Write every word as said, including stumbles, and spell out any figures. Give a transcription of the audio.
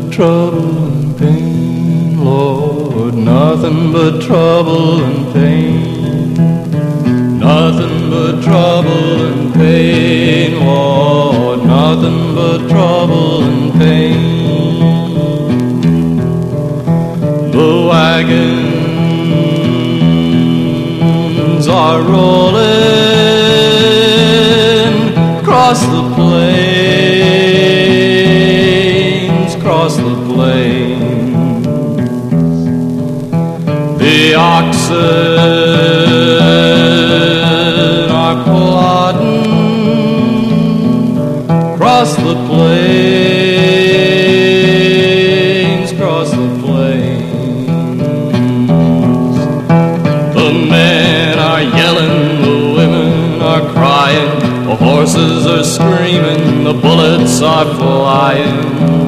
trouble and pain, Lord, nothing but trouble and pain. Nothing but trouble and pain, Lord, nothing but trouble and pain. The wagons are rolling across the plains, across the plains. The oxen are plodding across the plains, across the plains. The men are yelling, the women are crying, the horses are screaming, the bullets are flying.